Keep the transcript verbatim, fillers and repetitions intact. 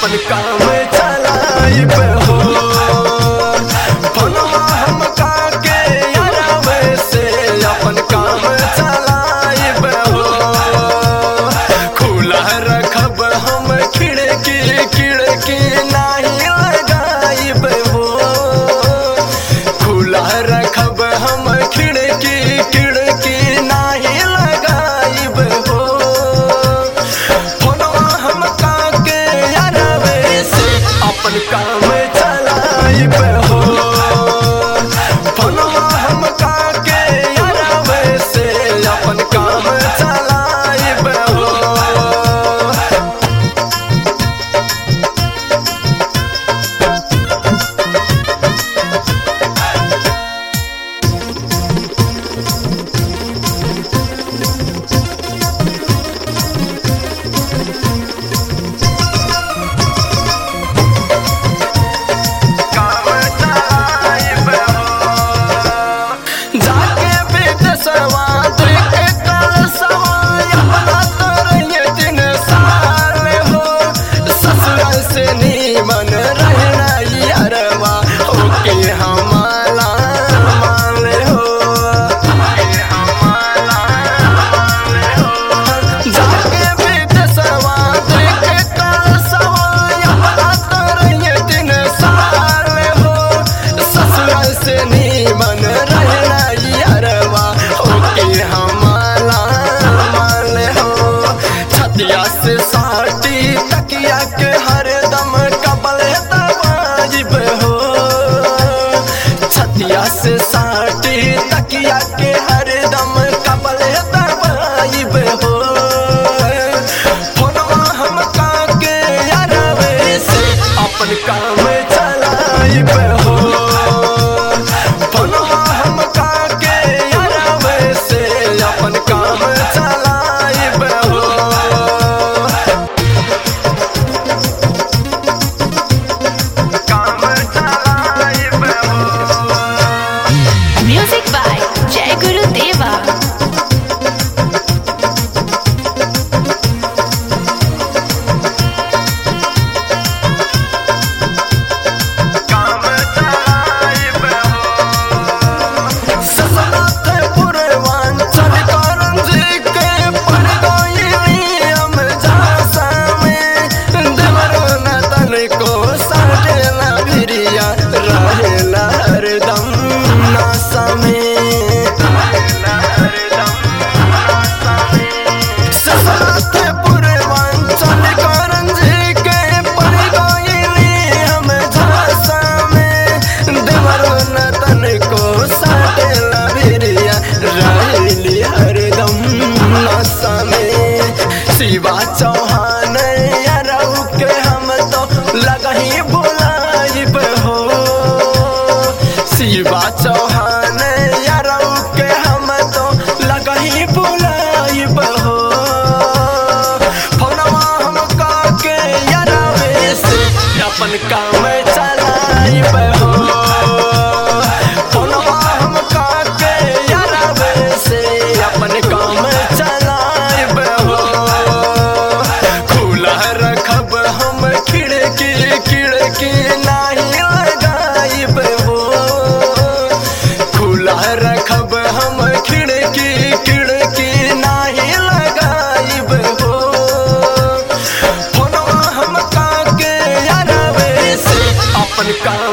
अपन काम चलाइब हो। फोनवा हम काके यारवे से अपन काम चलाइब हो। खुला रखब हम खिड़की खिड़की नहीं लगाइब हो। खुला रखब हम खिड़की खिड़की नहीं लगाइब हो। फोनवा हम काके यारवे से अपन काम चलाइब हो। फोनवा हम काके यारवे से अपन काम चलाइब हो। जाके विदेशवा देख कर सवाय अपना तोरये दिन साल हो। ससुराल से नीमन रहना यारवा ओके हमारा मान हो। जाके विदेशवा देख कर सवाय अपना तोरये दिन साल हो। ससुराल से नीमन रहना यारवा ओके हमारा मान हो। छतिया से साटी तकिया के हरदम कबल दबाइब हो। छतिया से साटी तकिया के हरदम कबल दबाइब हो। फोनवा हम काके यारवे से अपन काम चलाइब हो। फोनवा हम काके यारवे से अपन काम चलाइब हो। काम चलाइब हो। Music by Jai Guru Deva. काम चलाइब हो। ससनाथ पूर्वांचल करंजी के पड़ गइली हम झांसा में। देवरो न तनिको साटेला भिरिया रहेला हरदम नासा में। ससनाथ पूर्वांचल करंजी के पड़ गइली हम झांसा में। देवरो न तनिको साटेला भिरिया रहेली हरदम नासा में। शिवा चौहान यारऊ के हम तो लगही बुलाइब हो। शिवा चौहान यारऊ के हम तो लगही बुलाइब हो। फोनवा हम काके यारवे से अपन काम चलाइब हो। फोनवा हम काके यारवे से अपन काम चलाइब हो। खुला रखब हम खिड़की खिड़की नहीं लगाइब हो। खुला रखब हम खिड़की खिड़की नहीं लगाइब हो। फोनवा हम काके यारवे से अपन काम